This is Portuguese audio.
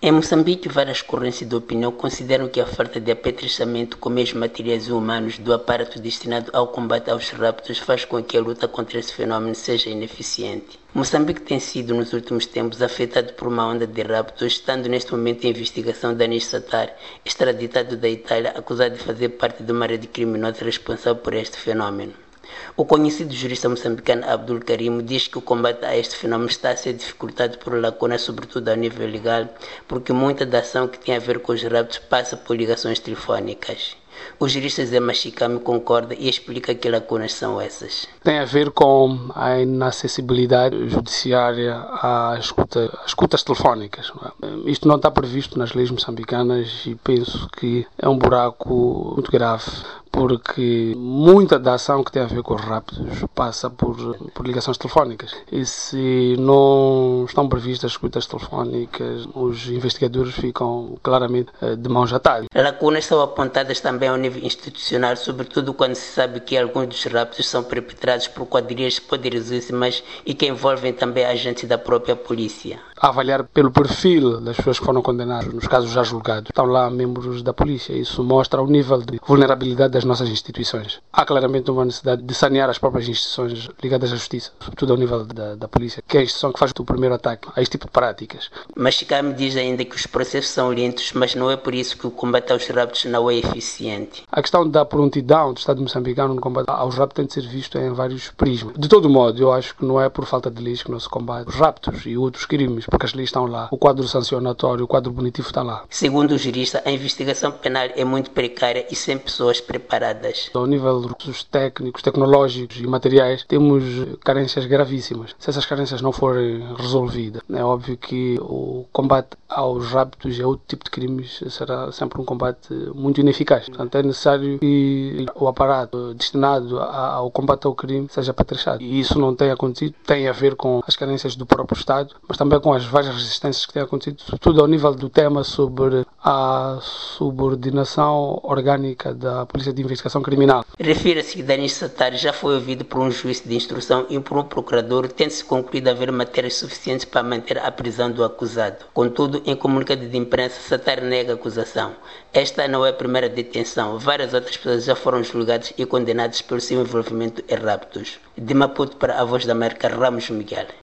Em Moçambique, várias correntes de opinião consideram que a falta de apetrechamento com meios materiais e humanos do aparato destinado ao combate aos raptos faz com que a luta contra esse fenômeno seja ineficiente. Moçambique tem sido, nos últimos tempos, afetado por uma onda de raptos, estando neste momento em investigação Danis Sattar, extraditado da Itália, acusado de fazer parte de uma rede criminosa responsável por este fenômeno. O conhecido jurista moçambicano Abdul Karim diz que o combate a este fenômeno está a ser dificultado por lacunas, sobretudo ao nível legal, porque muita da ação que tem a ver com os raptos passa por ligações telefónicas. O jurista Zé Machicame concorda e explica que lacunas são essas. Tem a ver com a inacessibilidade judiciária às escutas telefónicas. Não é? Isto não está previsto nas leis moçambicanas e penso que é um buraco muito grave, porque muita da ação que tem a ver com os raptos passa por ligações telefónicas. E se não estão previstas escutas telefónicas, os investigadores ficam claramente de mãos atadas. Lacunas são apontadas também ao nível institucional, sobretudo quando se sabe que alguns dos raptos são perpetrados por quadrilhas poderosíssimas e que envolvem também agentes da própria polícia. A avaliar pelo perfil das pessoas que foram condenadas, nos casos já julgados, estão lá membros da polícia. Isso mostra o nível de vulnerabilidade das nossas instituições. Há claramente uma necessidade de sanear as próprias instituições ligadas à justiça, sobretudo ao nível da polícia, que é a instituição que faz o primeiro ataque a este tipo de práticas. Mas Chicame diz ainda que os processos são lentos, mas não é por isso que o combate aos raptos não é eficiente. A questão da prontidão do Estado moçambicano no combate aos raptos tem de ser visto em vários prismas. De todo modo, eu acho que não é por falta de leis que não se combate os raptos e outros crimes, porque as leis estão lá, o quadro sancionatório, o quadro punitivo está lá. Segundo o jurista, a investigação penal é muito precária e sem pessoas preparadas. Ao nível de recursos técnicos, tecnológicos e materiais, temos carências gravíssimas. Se essas carências não forem resolvidas, é óbvio que o combate aos raptos e a outro tipo de crimes será sempre um combate muito ineficaz. Portanto, é necessário que o aparato destinado ao combate ao crime seja apetrechado. E isso não tem acontecido, tem a ver com as carências do próprio Estado, mas também com as várias resistências que têm acontecido, sobretudo ao nível do tema sobre a subordinação orgânica da Polícia de Investigação Criminal. Refira-se que Danis Sattar já foi ouvido por um juiz de instrução e por um procurador, tendo-se concluído haver matérias suficientes para manter a prisão do acusado. Contudo, em comunicado de imprensa, Sattar nega a acusação. Esta não é a primeira detenção. Várias outras pessoas já foram julgadas e condenadas pelo seu envolvimento em raptos. De Maputo para a Voz da América, Ramos Miguel.